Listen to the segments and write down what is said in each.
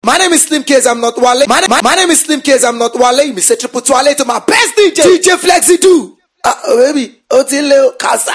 My name is Slim K's, I'm not Wale. My name is Slim K's, I'm not Wale. Me say triple to Wale to my best DJ, DJ Flexi do. Baby, Otile Kasa.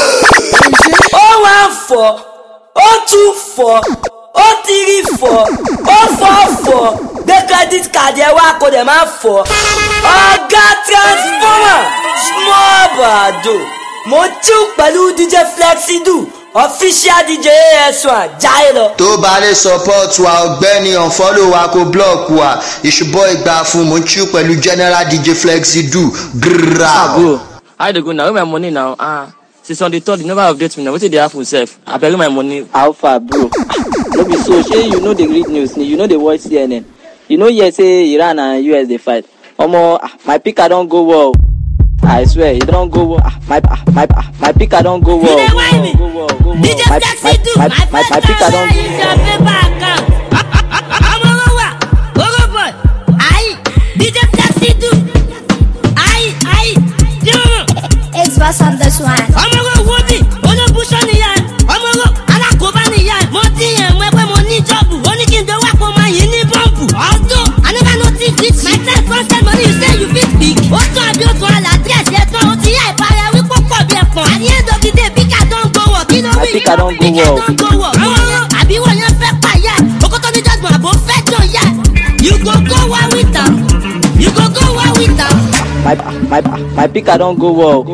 014, 024, 034, 044. The credit card you work with them for. Oga Transformer, small bado. Mochu pẹ̀lú DJ Flexi do. Official DJ AS1 Jailo. Tó bá lè support wa ọ̀gbẹ́ni unfollow wa kó block wa. Ìṣùbọ̀ ìgbà fún Mochu pẹ̀lú General DJ Flexi do. Bro, how dey go now? Where my money now? Since on the third, you never update me now. Wetin dey happen sef? I beg my money. How far, bro? No be so. Shey you know the read news, you know the watch CNN. You know here say Iran and US dey fight. Omo, my picker don go war. I swear, it don't go war. My picker don't go war. DJ Flexi do. My picker don't go war. DJ Flexi do. It's what's on this one. I don't go war. You go war with them. You go war with them. My picker don't go war.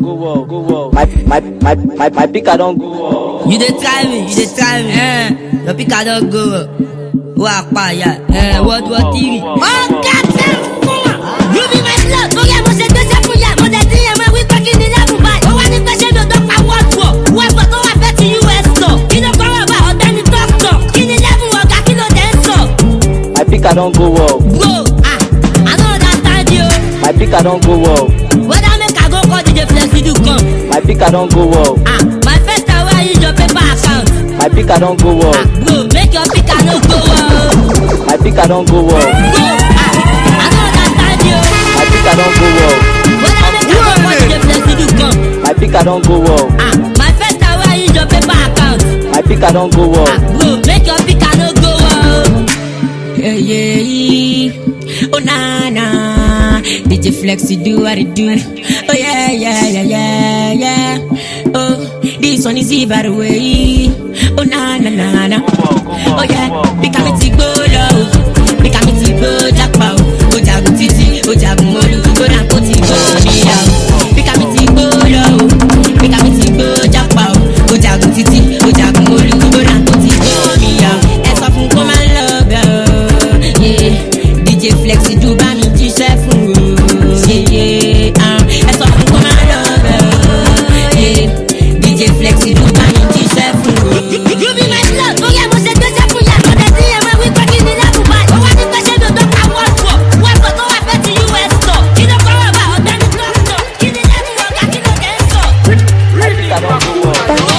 My picker don't go war. You dey try me. Your picker don't go. What TV? Oh, Captain! You be my blood. Oh yeah, mo se deuxième pour ya. Mo dey dire moi we talking in level by. Oh wa ni pèsè mi don pa what war. Why but oh wa bet US store. You know come about or then doctor. In level oga kilo den so. My picker don't go war. Bro, I don't understand you. My picker don't go war. Whether make I go call DJ Flexi do come. My picker don't go war. My first hour is your paper account. My picker don't go war. Bro, make your picker no go war. My picker don't go war. Bro, I don't understand you. My picker don't go war. Whether make I go call DJ Flexi do come. My picker don't go war. My first hour is your paper account. My picker don't go war. Bro, make your picker no go war. Yeah. Oh na. DJ Flexi do what it do. Oh yeah. Oh, this one is easy by the way. Oh na. Oh yeah, become it go low. Become it go jackpot. Oh jagun titi, oh jagun molu. Oh na put it go me out. Become it go low. Become it go jackpot. Oh jagun titi, oh jagun molu. Oh na put it go me out. Ẹ sọ fún kó máa lọ gan. Yeah, DJ Flexi do bá mi jíṣẹ́ fún o. Yeah, ẹ sọ fún kó máa lọ gan. Yeah, DJ Flexi do bá mi jíṣẹ́ fún o. You be my blood. Oh yeah, mo se deuxième pour ya. Mo dey dire moi we talking in level by. Oh wa ni pèsè mi don pa what war. Why but oh wa bet US store. You know come about or then doctor. In level oga kilo den so. My picker don't go war.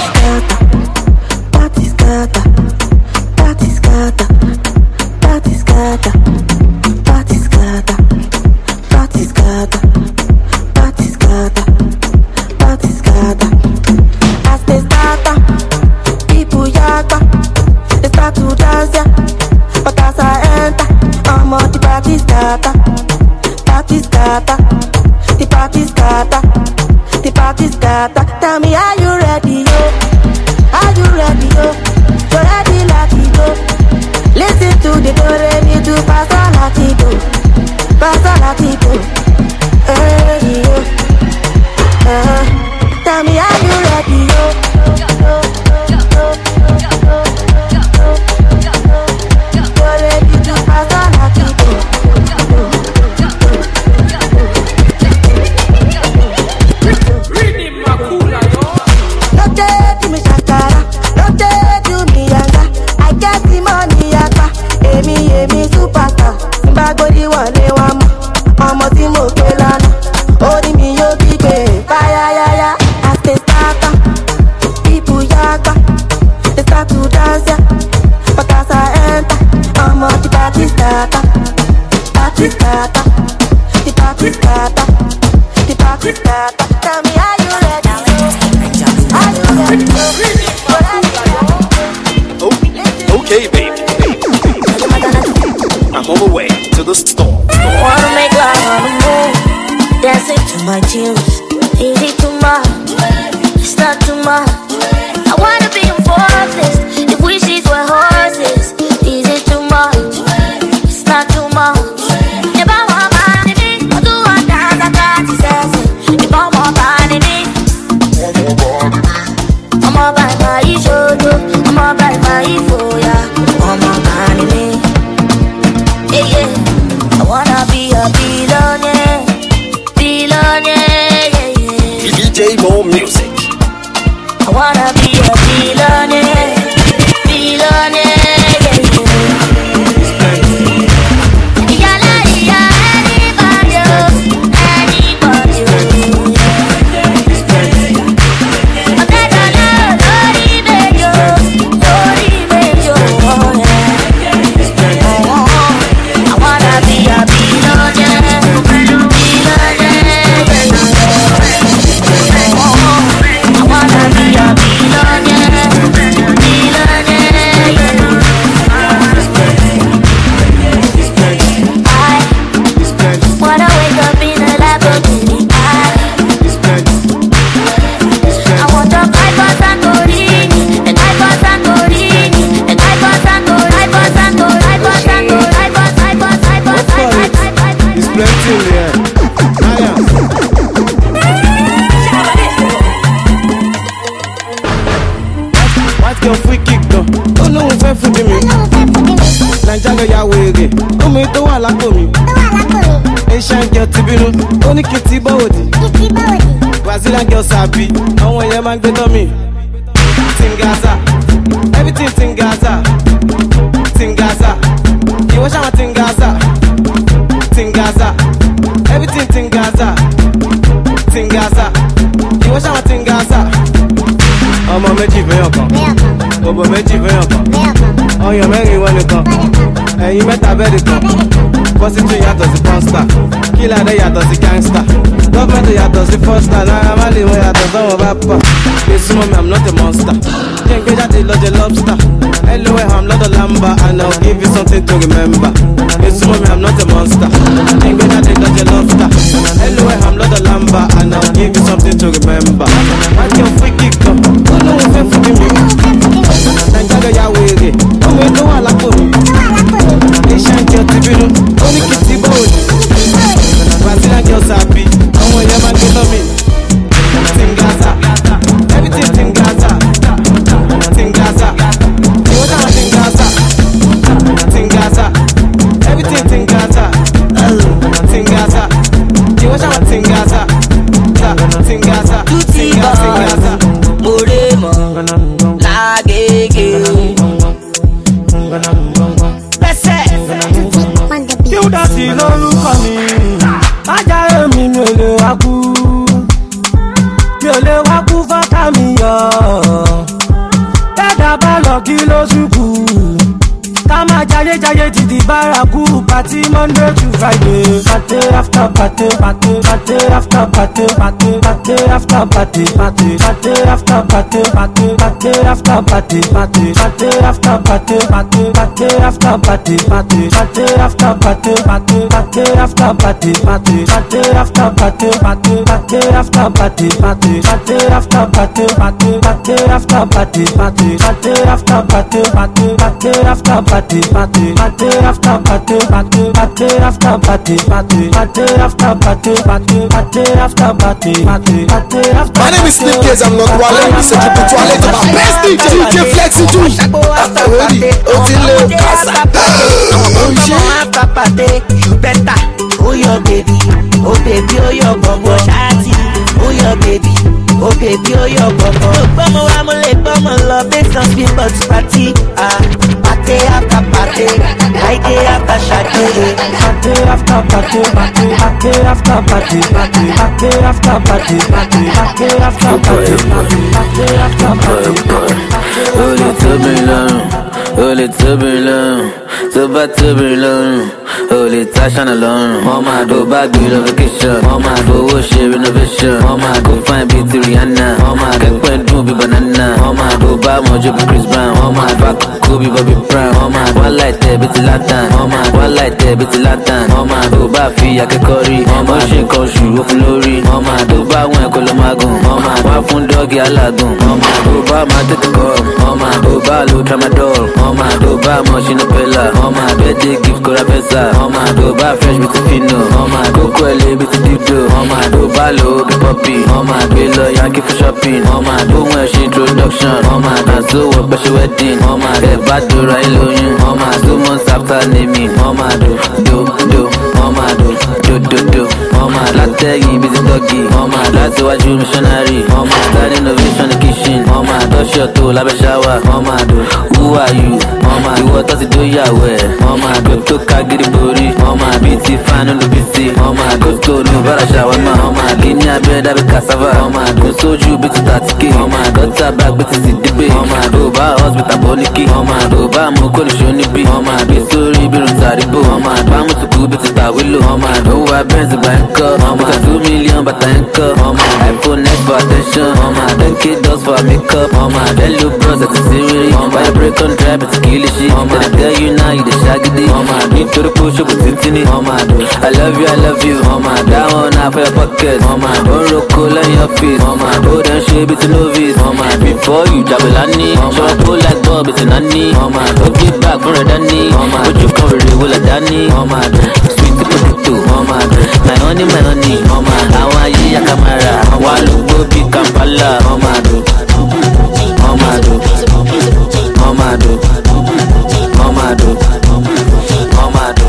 Tell me, are you ready, yo? Are you ready, yo? So ready, latido. Listen to the do, ready to pass on latido. Pass on latido. Hey, yo. Tell me, are you ready, yo? So ready to pass on latido. Emi superstar, Zimbabwe wọlé wa mọ́, ọmọ tí mo I'm on my way to the store. Wanna make love on the moon, dancing to my tunes. Is it too much? It's not too much. I wanna be a forest if wishes were horses. Is it too much? It's not too much. If I want money, I'll do 1,037. If I want money, I'm all by my shoulder, I'm all by my foya, I'm all by me. Yeah, yeah. I wanna be a billionaire, billionaire, yeah, yeah. DJ Mo Music. I wanna be a billionaire, billionaire, yeah, yeah. Yalla, anybody else, anybody else. Asian girl tibinu, only kitty body. Brazilian girl sabi, I want your man get on me. Tingaza, everything Tingaza, Tingaza. You watch my Tingaza, Tingaza, everything Tingaza, Tingaza. You watch my Tingaza. I'm a magic vehicle. I'm a magic vehicle. Oh, you're married when you come. And you met a very come. Positive yàtọ̀ sí pọ́nstà, kílà dé yàtọ̀ sí gangsta, gọ́ọ̀mẹ̀ntì yàtọ̀ sí fọ́stà, náírà má lè wọ yàtọ̀ sọ́wọ́ bá pọ̀. Èsì mọ́ mi, I'm not a monster. Jẹ́ ń gbé jáde lọ́jọ́ lobster. Hello, I'm not a lamba, and I'll give you something to remember. Èsì mọ́ mi, I'm not a monster. Jẹ́ ń gbé jáde lọ́jọ́ lobster. Hello, I'm not a lamba, and I'll give you something to remember. Why can't free kick up? Ó lóun fẹ́ fún mi. Nàìjíríà yà wèrè, ọmọ ètò wà lápò mi. Asian girl tibinu, only kitty body. Brazilian girl sabi, I want your man get on me. Tingaza, everything Tingaza, Tingaza. You want my Tingaza, Tingaza, everything Tingaza, Tingaza. You want my Tingaza, Tingaza, Tingaza. Moremo, Lagege. You don't see no look on me. I got me, me le waku. Me le waku fata mi yo. Dada balo kilo suku. Kama jaye jaye titi baraku. Party Monday to Friday. Party after party, party, party after party, party, party after party, party, party after party, party, party after party, party, party after party, party, party after party, party, party after party, party, party after party, party, party after party, party, party after party, party, party after party, party, party after party, party, party after party, party, party after party, party, party after party, party, party after party, party, party after party, party, party after party, party, party after. My name is Slim Case, I'm not Wale. We set you to Wale to my best DJ Flexi too. Ready? Otile Casa. After party, you better. Oh your baby, oh your bobo shawty. Oh your baby, oh your bobo. Bomo amule bomo love make some people to party. Party after party, like after shawty. Party after party, party, party after party, party, party after party, party, party after party, party after party. Oh les turbulents, oh les turbulents, ça va turbulent. Holy Tashan alone. Mama do bag vacation. Mama do share renovation. Mama go find beauty Rihanna. Mama get when do be banana. Mama do buy mojo be Chris Brown. Mama back Kobe Bobby Brown. Mama one light there be lantern. Mama one light there be lantern. Mama do buy fee I can curry. Mama she come shoe of glory. Mama do buy one kolomagun. Mama one fun doggy alagun. Mama do buy my take come. Mama do buy low tramadol. Mama do buy machine pella. Mama birthday gift Corapesa. Mama do buy fresh with Fino. Mama go quelle with Diplo. Mama do buy low be poppy. Mama do low Yankee for shopping. Mama do when she introduction. Mama dance so what but she wedding. Mama get back to right loan. Mama 2 months after naming. Mama do. Mama do. Mama latte you busy doggy. Mama that's what you missionary. Mama start innovation in the kitchen. Mama touch your toe like a shower. Mama do. Who are you? Mama you what does it do your way? Mama go to Kagiri booty. Mama beauty fan on the BC. Mama go to no bara shower. Mama give me a bread with cassava. Mama go soju bit 30k. Mama got a bag with the bay. Mama do buy house with a boniki. Mama do buy mokoli shoni bi. Mama be sorry be rutaribo. Mama buy mo to go bit ta willow. Mama do I benz bank up. Mama 2 million but thank up. Mama iPhone X for attention. Mama 10k dollars for makeup. Mama then look bros at the series. Mama I break on drive it's kill shit. Mama I tell you now you the shaggy day. Mama need to the push up with Tintini. Mama do I love you. Mama that one out for your pocket. Mama don't roll cool on your face. Mama do them shit it's novice. Mama before you Jabelani. Show pull like Bob it's a nanny. Mama don't get back for a Danny. Mama but you come really well a Danny. Mama sweet potato. Mama my honey. Mama I want you a camera. I want to go big Kampala. Mama do. Mama do. Mama do. Mama do. Mama do.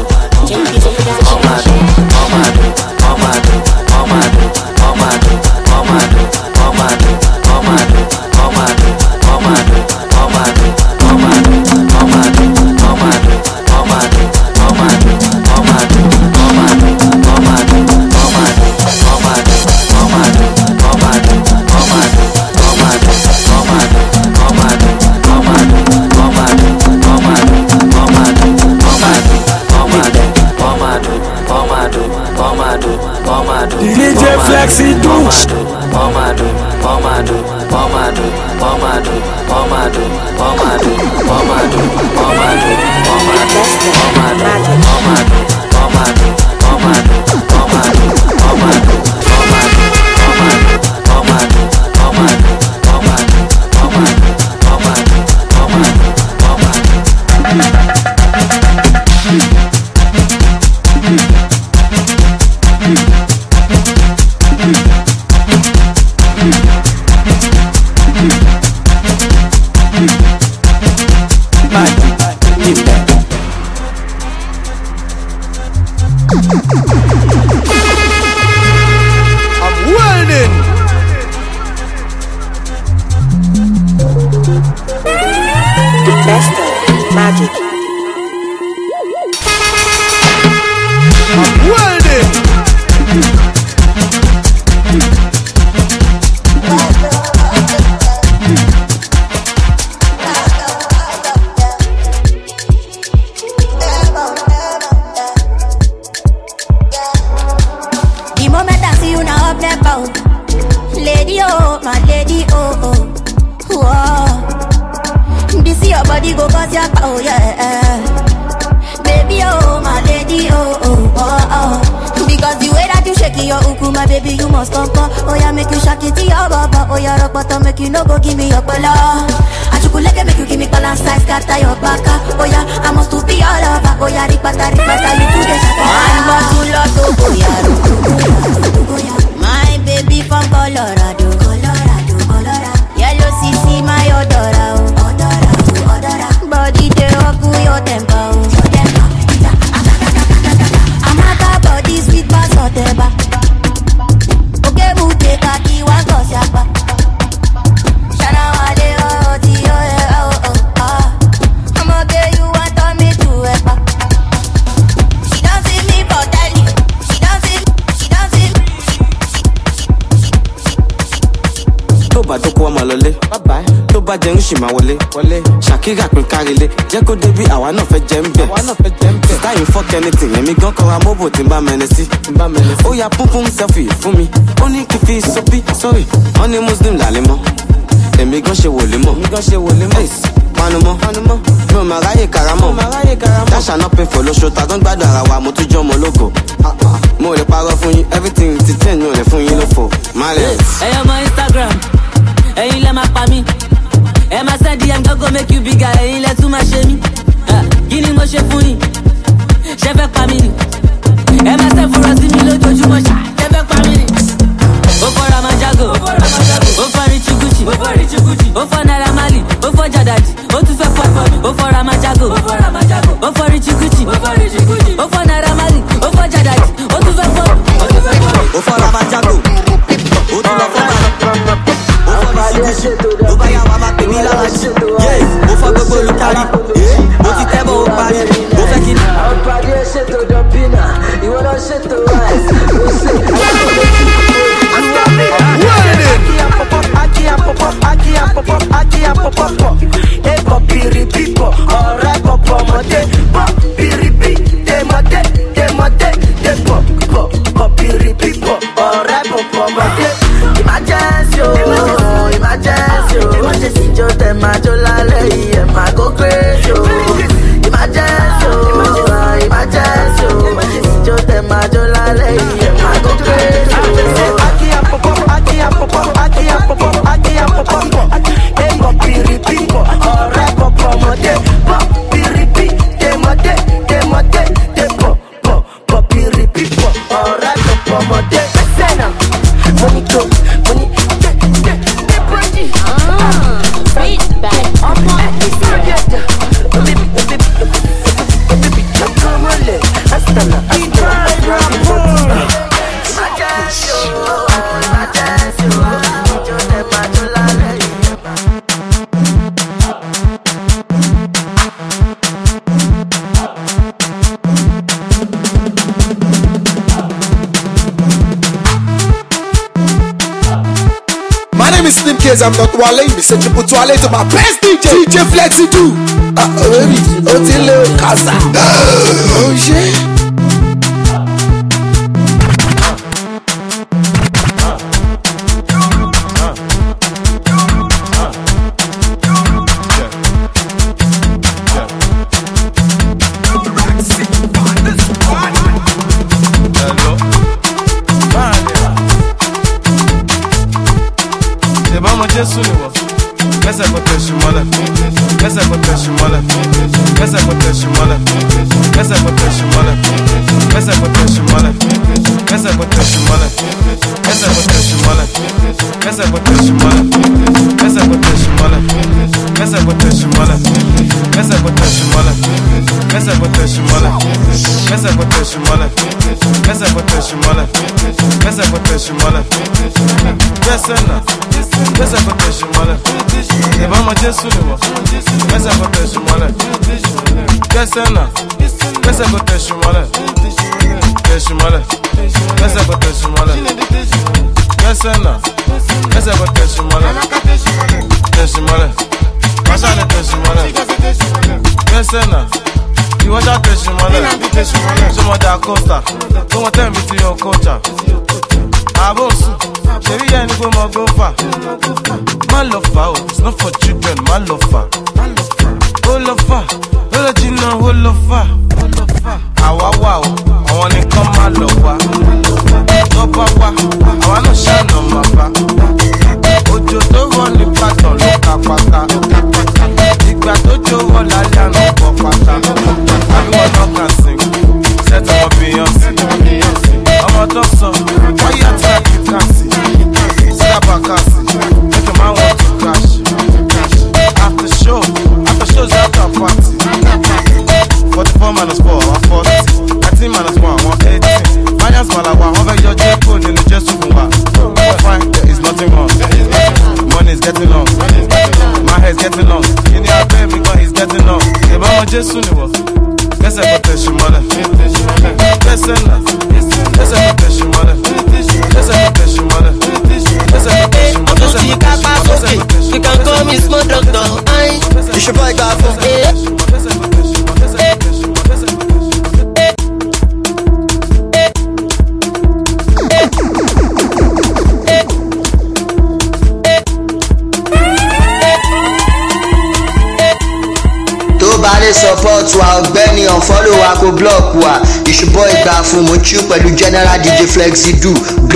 DJ Flexi do. jẹ́ ń ṣì máa wọlé. Shakira pín kárílé. Jẹ́ kó débi àwa náà fẹ́ jẹ́ ń bẹ̀. Sister yìí fuck anything. Èmi gan kọ́ra mọ́bò tí ń bá mẹ́ni sí. Ó ya púpún selfie fún mi. Ó ní kí fi sọ́bí sorry. Wọ́n ní Muslim làlẹ́ mọ́. Èmi gan ṣe wòlé mọ́. Panumọ́. Mi ò máa ráyè karamọ́. Dáṣà náà pay for lóṣù. Ta tó ń gbádùn ara wa mo tún jọ́ ọmọ ológo. Mo lè parọ́ fún yín. Everything ti change mi ò lè fún yín lófo. Ẹyọ ọmọ Instagram, ẹ̀yin lẹ máa pa mí. Ẹ máa send DM go make you bigger, ẹ̀yin lẹ tún máa ṣe mí. Kí ni mo ṣe fún yín? Ṣé fẹ́ pa mí ni? Ẹ máa send fúnra sí mi lójoojúmọ́ ṣá. Ṣé fẹ́ pa mí ni? Ó fọ́ra máa jágò, ó fọ́ Richie Gucci, ó fọ́ Naira Marley, ó fọ́ Jadaji, ó tún fẹ́ fọ́. Ó fọ́ra máa jágò, ó fọ́ Richie Gucci, ó fọ́ Naira Marley, ó fọ́ Jadaji, ó tún fẹ́ fọ́. Ó fọ́ra máa jágò, ó tún lọ fọ́ bàrà. Ó fọ́ Richie Gucci, ó bá yà wá máa pè mí lára jù. Ó fọ́ gbogbo olùkárí, ó ti tẹ́ bọ̀ ó parí. Ó fẹ́ kí ni. Àwọn pàdé ṣètò dọ̀bínà, ìwọ lọ ṣètò rice. Ó ṣe emergency, jo te majo lale, e ma go crazy. Emergency, jo te majo lale, e ma go crazy. Slim K's, I'm not Wale. Me say triple Wale to my best DJ Flexi Do. Baby, Otile Casa. Oh shit. Jésù ni wọ́n kẹsẹ̀ kò tẹ̀sí mọ́lẹ̀ kẹsẹ̀ kò tẹ̀sí mọ́lẹ̀ kẹsẹ̀ kò tẹ̀sí mọ́lẹ̀ kẹsẹ̀ kò tẹ̀sí mọ́lẹ̀ kẹsẹ̀ kò tẹ̀sí mọ́lẹ̀ kẹsẹ̀ kò tẹ̀sí mọ́lẹ̀ kẹsẹ̀ kò tẹ̀sí mọ́lẹ̀ kẹsẹ̀ kò tẹ̀sí mọ́lẹ̀ kẹsẹ̀ kò tẹ̀sí mọ́lẹ̀ kẹsẹ̀ kò tẹ̀sí mọ́lẹ̀ kẹsẹ̀ kò tẹ̀sí mọ́lẹ̀ kẹsẹ̀ kò tẹ̀sí mọ́lẹ̀ kẹsẹ̀ kò tẹ̀sí mọ́lẹ̀ kẹsẹ̀ kò tẹ̀sí mọ́lẹ̀ kẹsẹ̀ kò tẹ̀sí mọ́lẹ̀ kẹsẹ̀ náà. Kẹsẹ̀ kò tẹ̀sí mọ́lẹ̀, ìbámu Jésù ni wọ́n. Kẹsẹ̀ kò tẹ̀sí mọ́lẹ̀, kẹsẹ̀ náà. Kẹsẹ̀ kò tẹ̀sí mọ́lẹ̀, tẹ̀sí mọ́lẹ̀. Kẹsẹ̀ kò tẹ̀sí mọ́lẹ̀, kẹsẹ̀ náà. Kẹsẹ̀ kò tẹ̀sí mọ́lẹ̀, tẹ̀sí mọ́lẹ̀. Màṣá ni tẹ̀sí mọ́lẹ̀, kẹsẹ̀ náà. Ìwọ́jà tẹ̀sí mọ́lẹ̀, sọmọdé àkọ́sà, tó wọ́n tẹ̀ mí ti yọ kọ́jà. Àbọ̀sùn. Ṣèrí yẹn ni kò mọ gbófà. Má lọ fà o, it's not for children, má lọ fà. Ó lọ fà, ó lọ jìnnà, ó lọ fà. Àwa wà o, àwọn nìkan má lọ wá. Tó bá wá, àwa náà ṣàna máa bá. Òjò tó rọ̀ ní Ìbàdàn ló ka pátá. Ìgbà tó jó rọ̀ lálẹ́ àná bọ̀ pátá. Àbíwọ̀ náà kàn sing, set ọmọ Beyonce. Ọmọ tó sọ, wáyé àti àkíkàsí. Bakasi, make a man want to crash. After shows after party. 44 minus 4, I'm 40. 19 minus 1, I'm 18. Finance Malawa, over your J-Phone in the just fine, there is nothing wrong. Money is getting long. My hair is getting long. In your bed, because he's getting long. The mama just soon was. Guess I got the shimala. Guess I got the shimala. Guess I got the shimala. You can call me small small doctor. It's your boy Gafo. Support wa ọ̀gbẹ́ni unfollow wa kó block wa. It's your boy Gafo mo chill pẹ̀lú General DJ Flexi Do.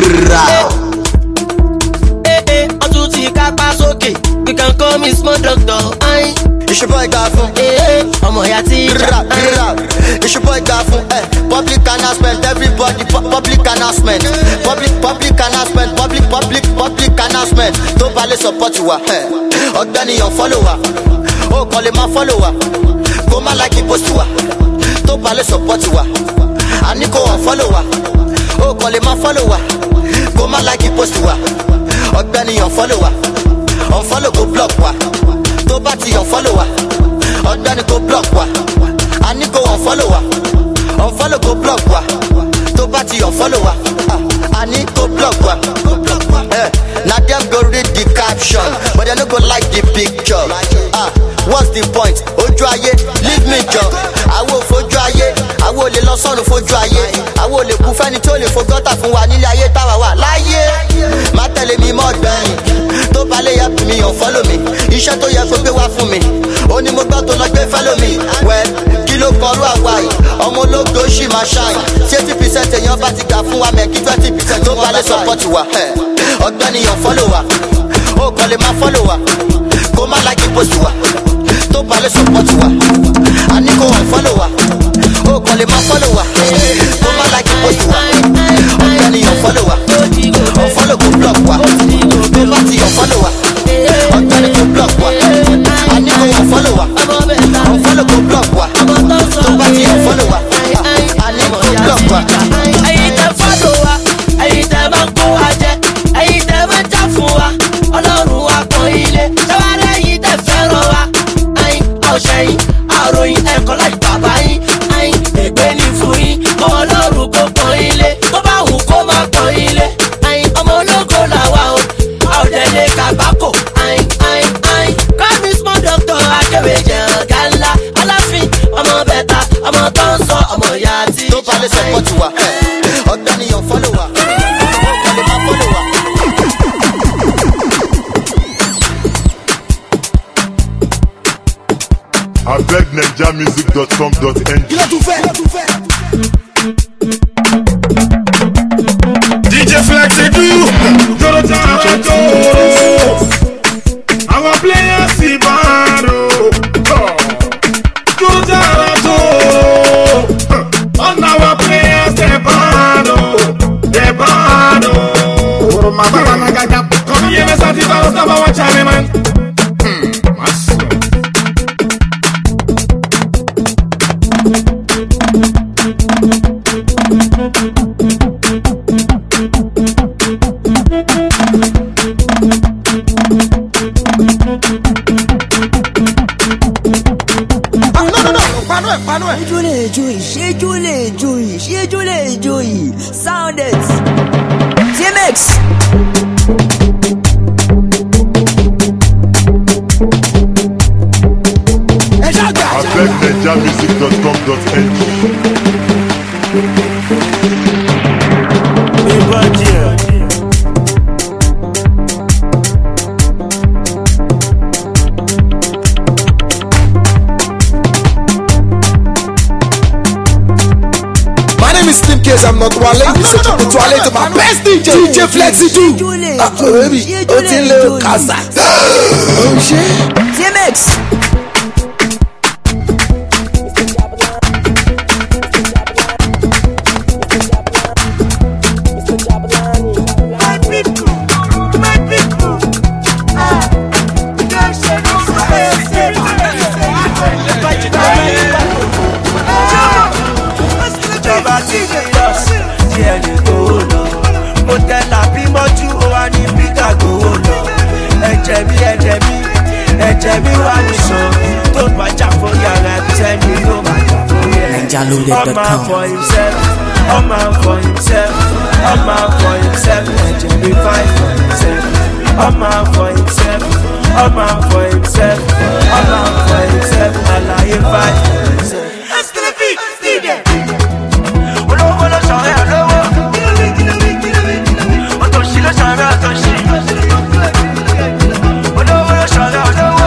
Ọdún ti kápá sókè, you can call me small doctor. It's your boy Gafo. Ọmọ ya ti rap. It's your boy Gafo. Public announcement, everybody. Public announcement. Public announcement. Public announcement. Tó bá lè support wa. Ọ̀gbẹ́ni unfollow wa. Ó kàn lè máa follow wa. Go ma like post wa. Tó bá lè support wa. Àní kò unfollow wa. Ó kàn lè máa follow wa. Go ma like post wa. Ọ̀gbẹ́ni unfollow wa. Unfollow go block wa. Tó bá ti unfollow wa. Ọ̀gbẹ́ni go block wa. Àní kò unfollow wa. Unfollow go block wa. Tó bá ti unfollow wa. Àní kò block wa. Na dem go read the caption, but they no go like the picture. What's the point? Ojú ayé, leave me jọ. Àwo fojú ayé, àwo lè lọ sọ́run fojú ayé. Àwo lè kú fẹ́ni tó lè fogọ́tà fún wa nílé ayé táwa wà láyé. Má tẹ̀lé mi mọ́ gbẹ̀yìn, tó bá lè yẹ mi unfollow mi. Iṣẹ́ tó yẹ kó gbé wá fún mi, ó ní mo gbọ́ tó lọ gbé follow mi. Well, kí ló kọrú àwa yìí? Ọmọ ológo ṣì máa ṣáyìn. 80% èèyàn bá ti gbà fún wa mẹ́ kí 20% tó bá lè support wa. Ọ̀gbẹ́ni unfollow wa, ó kàn lè máa follow wa. Kó má like post wa. Tó bá lè support wa, àní kò unfollow wa. Ó kàn lè máa follow wa. Kó má like post wa. Ọ̀gbẹ́ni unfollow wa. Unfollow kò block wa. Tó bá ti unfollow wa. Ọ̀gbẹ́ni kò block wa. Àní kò unfollow wa. Unfollow kò block wa. Tó bá ti unfollow wa. Àní kò block wa. Ẹ̀yin tẹ́ follow wa, ẹ̀yin tẹ́ máa kó wa jẹ, ẹ̀yin tẹ́ máa jà fún wa. Ọlọ́run wa pọ̀ ilé, ṣẹ́wárẹ́ yìí tẹ́ fẹ́ràn wa. Ọ̀ṣẹ́yìn, àròyìn ẹ̀kọ́ láì bàbá yín. Ègbé ni fún yín, ọmọ ọlọ́run kò pọ̀ ilé. Tó bá wù kó máa pọ̀ ilé. Ọmọ ológo làwa o, a ò dẹ̀ lè kàgbákò. Call me small doctor, akéwì jẹ̀ràn gánlá. Aláfin, ọmọ bẹ̀ta, ọmọ tó ń sọ, ọmọ ìyá tí. Tó bá lè support wa, ọ̀gbẹ́ni unfollow wa. Ó kàn lè máa follow wa. Avec ninjamusic.com.ng. DJ Flexi Do, Jonathan Arato. Our players see Baro. Jonathan Arato. On our players they Baro. Come here, Mr. Tito, stop our channel, man. Sound it. T-Mix. Avec ninjamusic.com.ng. Slim Case, I'm not Wale. You said you put Wale to my best DJ Flexi Do. Baby, Otile Casa. Oh shit. T-Mix. All man for himself, all man for himself, all man for himself. Let him be fight for himself. all man for himself, all man for himself, all man for himself. Alaye fight for himself. Let's get a beat, DJ. Olówó ló sọ̀rọ̀ olówó. Òtòṣì ló sọ̀rọ̀ òtòṣì. Olówó ló sọ̀rọ̀ olówó.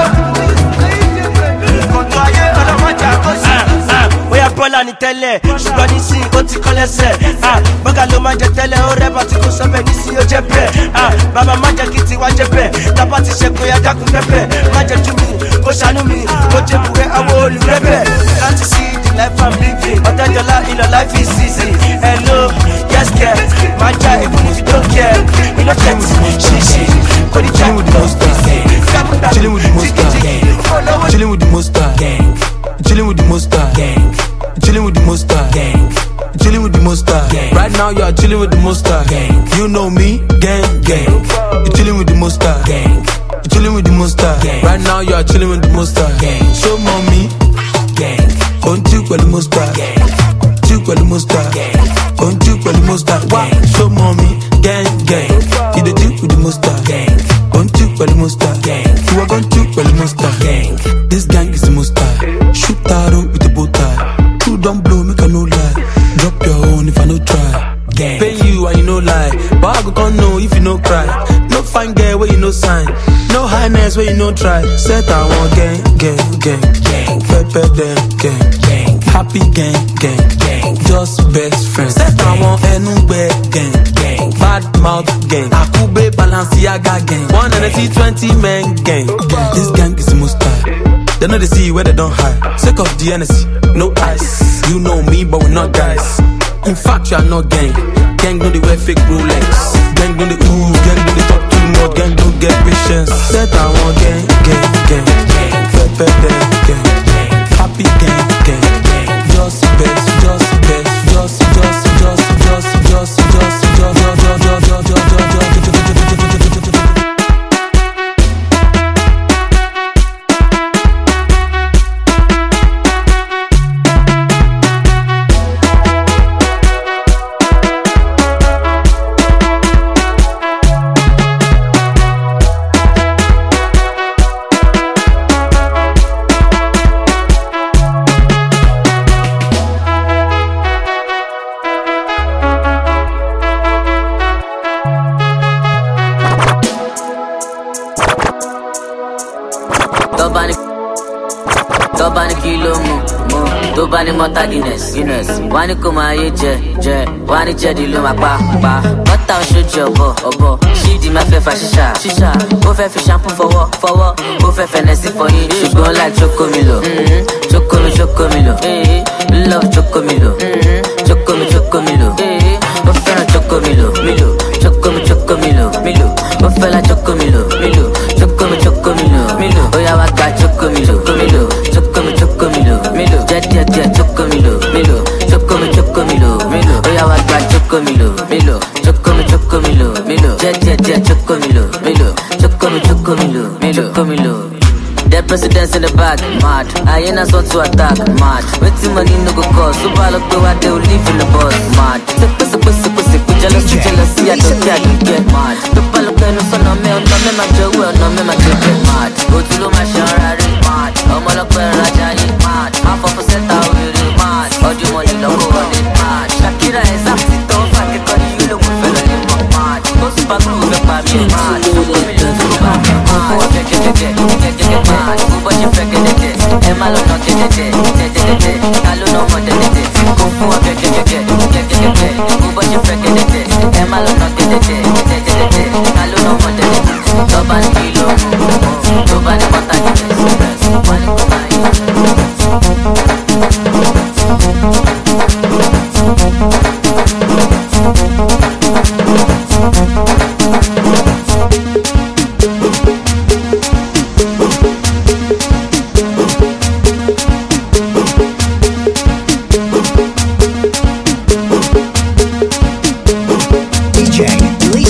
Kòtò ayé ọlọ́mọjà kò sí. Bóyá bọ́lá ni tẹ́lẹ̀, ṣùgbọ́n nísìnyí ó ti kọ́ lẹ́sẹ̀. Bọ́gà ló máa jẹ tẹ́lẹ̀, ó rẹ́bà tí kò sọ bẹ́ẹ̀ nísìnyí ó jẹ́ bẹ́ẹ̀. Bàbá má jẹ́ kí tiwa jẹ́ bẹ́ẹ̀. Tábà ti ṣe kó yá dákun pẹ́pẹ́. Má jẹ́ jú mi, kó ṣàánú mi, kó jẹ́ bùrẹ́ àwọn olùrẹ́bẹ̀. Can't you see the life I'm living? Ọ̀tẹ́jọ́lá in your life is easy. Hello, yes girl, má já even if you don't care. You no get ṣíṣí, kò ní já with the monster. Chilling with the monster. Chilling with the monster. Chilling with the monster. Chilling with the monster. Chilling with the monster. Right now you are chilling with the monster. You know me, gang, gang. You chilling with the monster. You chilling with the monster. Right now you are chilling with the monster. Show mommy, gang. Don't you with the monster. You with the monster. Don't you with the monster. Why? Show mommy, gang, gang. You the deal with the monster. Don't you with the monster. You are going to with the monster. This gang is the monster. Shoot arrow with the bow tie. You don't blow, make a no lie. Drop your own if I no try. Pay you and you no lie. But I go can't know if you no cry. No fine girl where you no sign. No highness where you no try. Set I want gang, gang, gang, gang. Pepper them, gang, gang. Happy gang, gang, gang. Just best friends. Set I want anywhere, gang, gang. Bad mouth gang. Akube Balenciaga gang. 120 men gang. This gang is the most high. They know they see where they don't hide. Sick of the NSC, no ice. You know me, but we're not guys. In fact, you are not gang. Gang don't they wear fake Rolex. Gang don't they ooh, gang don't they talk too much. Gang don't get patience. Set I want gang, gang, gang, gang. Pepper them, gang, gang. Happy gang, gang, gang. Just best, just best, just Bani mota Guinness, wani kuma ye je, wani je di lo ma pa. Bota o shoji obo, she di ma fe fa shisha. Ó fẹ́ fi shampoo fọwọ́, ó fẹ́ fẹnẹsì fọyín. Ṣùgbọ́n like Chocomilo, Chocomilo, love Chocomilo, Chocomilo, ó fẹ́ràn Chocomilo, Chocomilo, ó fẹ́ la Chocomilo, Chocomilo, ó yá wá gba Chocomilo, Chocomilo, jẹ́ Chocomilo, Chocomilo, ó yá wá gba Chocomilo, Chocomilo, jẹ́ Chocomilo. The president's in the back, mad. Hyenas want to attack, mad. Waiting money no go cause. Super look the way they will live in the bus, mad. Pussy, jealousy, I don't get mad. Super look no son of me, no me my joy, no me my joy, mad. Go to lo my sharari, mad. I'm all up where Rajayi, mad. Half of a set out with it, mad. All the money don't go on it, mad. Shakira is up to top, I can call you look for the mad. Go super cool, make my me mad. Mad, who was your freaking it? Emma no not get it. I don't know what it is. Go for a get. Who was your freaking it? Emma no not get it. I don't know what it is. Nobody below. Nobody want that. DJ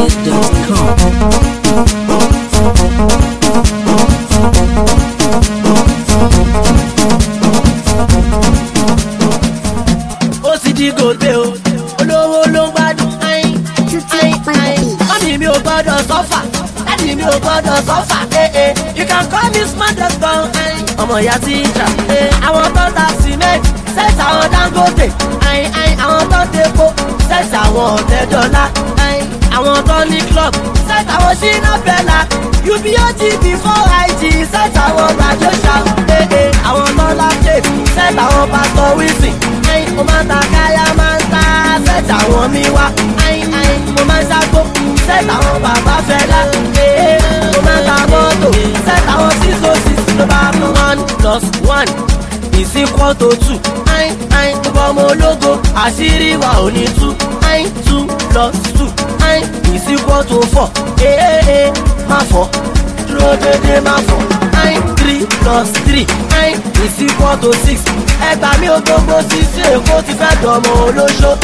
Ó sì di gòdè o, olówó ló ń gbádùn. Mọ́mí mi ò gbọ́dọ̀ sọ́fà, dáàdì mi ò gbọ́dọ̀ sọ́fà. You can call me smart doctor. Ọmọ ìyá tíjà. Àwọn tó ta cement, sẹ́ẹ̀tì àwọn Dangote. Àwọn tó tepo, sẹ́ẹ̀tì àwọn ọ̀tẹ́dọ́lá. Àwọn tó ní club, sẹ́ẹ̀tì àwọn Shina Bella. UBOG before IG, sẹ́ẹ̀tì àwọn Bajosha. Àwọn tó lápè, sẹ́ẹ̀tì àwọn Pastor Wilson. Mo máa ń ta káyà máa ń ta sẹ́ẹ̀tì àwọn mi wá. Mo máa ń ṣàkó sẹ́ẹ̀tì àwọn bàbá Fẹlá. Mo máa ń ta mọ́tò sẹ́ẹ̀tì àwọn 606 ló bá mú 1+1 is equal to 2. Gbogbo ọmọ ológo àṣírí wa ò ní tú. 2+2 is equal to 4. Má fọ́ dúró dédé má fọ́. 3+3 is equal to 6. Ẹgbà mi ò gbogbo sísè èkó ti fẹ́ dọ̀mọ olóṣó.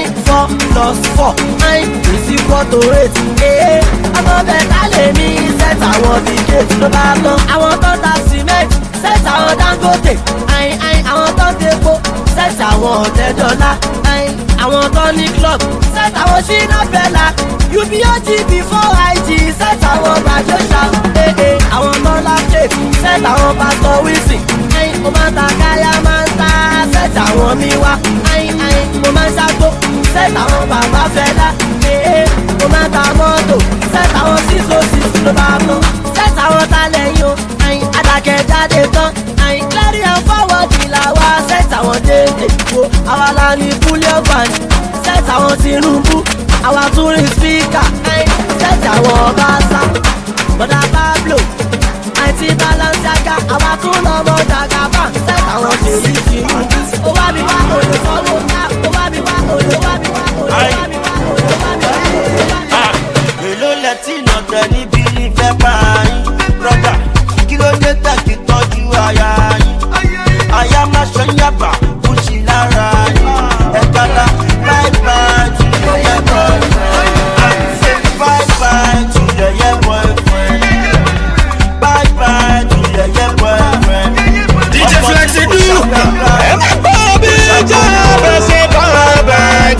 4+4 is equal to 8. Ọmọ bẹ̀ta lè ní sẹ́ẹ̀tì àwọn bíkéètì ló bá tán. Àwọn tó ta cement sẹ́ẹ̀tì àwọn Dangote. Àwọn tó tepo sẹ́ẹ̀tì àwọn ọ̀tẹ́dọ́lá. Àwọn tó ní club sẹ́ẹ̀tì àwọn Shina Bella. UBOG before IG sẹ́ẹ̀tì àwọn Bajosha. Àwọn tó lápè sẹ́ẹ̀tì àwọn Pastor Wilson. Mo máa ń ta káyà máa ń ta sẹ́ẹ̀tì àwọn mi wá. Mo máa ń ṣàkó sẹ́ẹ̀tì àwọn bàbá Fẹlá. Mo máa ń ta mọ́tò sẹ́ẹ̀tì àwọn 606 ló bá mú. Sẹ́ẹ̀tì àwọn talẹ̀ yìí o, àdàkẹ́ jáde tán. Clearing and forward la wá sẹ́ẹ̀tì àwọn dédé wo. Àwa la ní bullion band sẹ́ẹ̀tì àwọn Tinubu. Àwa tún rí speaker sẹ́ẹ̀tì àwọn Ọbaṣá. Bọ̀dá Pablo àti Balenciaga. Àwa tún lọ́mọ Jagaban sẹ́ẹ̀tì àwọn Ṣèyí Tinubu. Ó wá mi wá olùsọ́wọ́ ká. Ó wá mi wá olùwá mi wá olùwá mi wá olùwá mi wá. Èló lẹ tí nàdẹ níbi ìfẹ́ pa yín. Brọ́dà kí ló dé tẹ̀kí tọ́jú aya yín. Aya máa ṣe ń yàbá kú sí lára yín. Ẹ̀gbọ́dá bye bye to the yeah boyfriend. Bye bye to the yeah boyfriend. Bye bye to the yeah boyfriend. DJ Flexi do. Bobby Jabba say bye bye.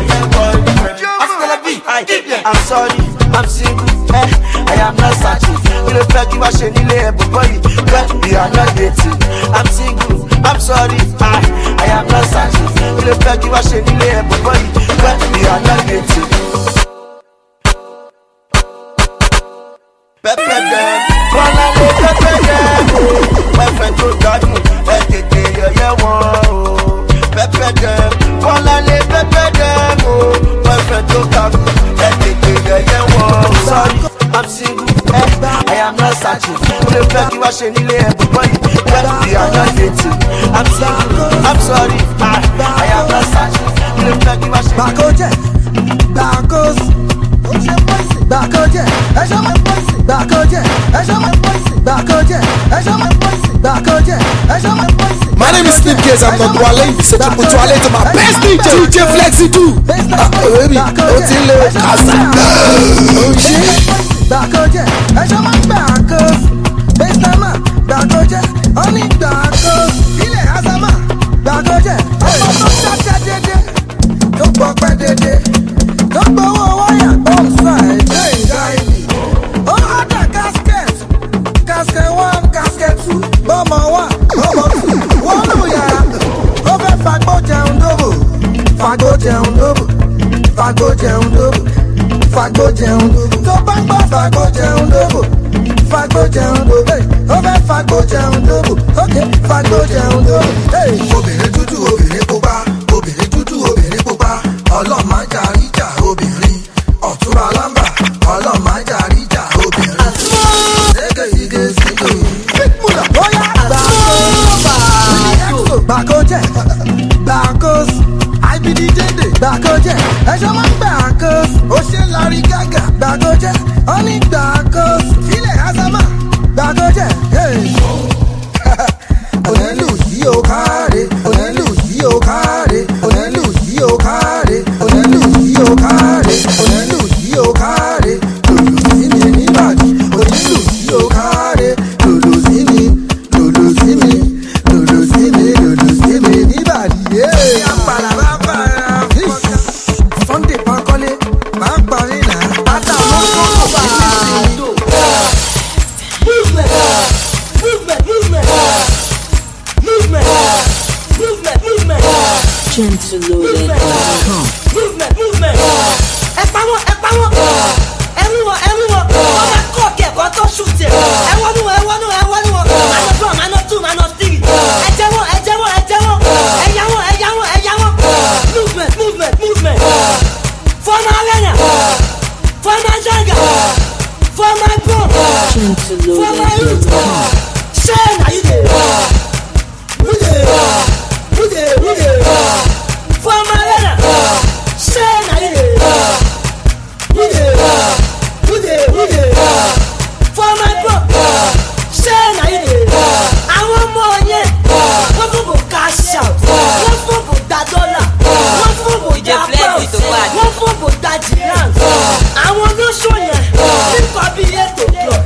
I'm sorry, I'm single, I am not searching. You don't feel you are shaking the boy, but we are not dating. I'm single, I'm sorry, I am not searching. You don't feel you are shaking the boy, but we are not dating. Pepe dem, kọ́lá ló pepe dem o. Pẹ̀pẹ̀ tó gbádùn, ẹ tètè yẹ̀yẹ́ wọn o. Pepe dem, kọ́lá lé pepe dem o. Pẹ̀pẹ̀ tó gbádùn, ẹ tètè yẹ̀yẹ́ wọn o. Sorry, I'm single, I am not searching. Mo lè fẹ́ kí wá ṣe nílé ẹ̀bùn bọ́yì, but we are not dating. I'm single, I'm sorry, I am not searching. Mo lè fẹ́ kí wá ṣe. Bàkójẹ́, bàkós, bàkójẹ́, ẹ̀ṣọ́ máa ń pọ́ìsì. Bàkójẹ́, ẹ̀ṣọ́ máa ń pọ́ìsì. Bàkójẹ́, ẹ̀ṣọ́ máa ń pọ́ìsì. Bàkójẹ́, ẹ̀ṣọ́ máa ń pọ́ìsì. My name is Steve Case, I'm not Wale. So to put Wale to my best DJ, DJ Flexi do. Baby, ó ti lé kásá. Oh shit. Bàkójẹ́, ẹ̀ṣọ́ máa ń bàkós. Bẹ́sàmà, bàkójẹ́, ọ́nì bàkós. Ilẹ̀ Azama, bàkójẹ́, ọmọ tó ṣáṣá dédé. Tó gbọ́ pẹ́ dédé. Tó gbowó wáyà tó ń sọ ẹ̀jẹ̀ ìdá ìdí. Ó ọ̀dà casket 1, casket 2, bọ́mọ 1, bọ́mọ 2. Wọ́n lù yàrá. Ó fẹ́ fagbó jẹun dóbò. Fagbó jẹun dóbò. Fagbó jẹun dóbò. Fagbó jẹun dóbò. Tó bá ń gbọ́ fagbó jẹun dóbò. Fagbó jẹun dóbò. Ó fẹ́ fagbó jẹun dóbò. Ok, fagbó jẹun dóbò. Obìnrin dúdú, obìnrin pupa. Obìnrin dúdú, obìnrin pupa. Ọlọ́mọ jàrí jà obìnrin. Ọ̀túnba lámbà. Ọlọ́mọ jàrí jà obìnrin. Ṣége ige sígo. Bóyá Bàkójẹ́, bàkós, IBDJD, bàkójẹ́, ẹ̀ṣọ́ máa ń bàkós, ó ṣe lárí gàgà, bàkójẹ́, ó ní bàkós, ilẹ̀ Azama, bàkójẹ́, onílù yìí ó káre, onílù yìí ó káre, onílù yìí ó káre, onílù yìí ó káre, onílù yìí ó káre. tuned to Loaded. Shine, are you there? Who there? For my head, shine, are you there? Who there? For my pop, shine, are you there? I want more, yeah. What for cash out? What for that dollar? What for that pound? What for that giraffe? I want to show you. If I be here to block,